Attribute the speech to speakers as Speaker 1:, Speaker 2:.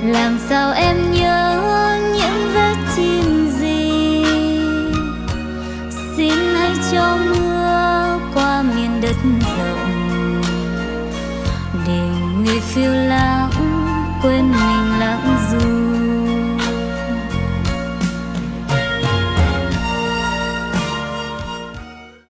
Speaker 1: làm sao em nhớ những vết chim gì. Xin hãy cho mưa qua miền đất rộng để người phiêu lãng quên mình.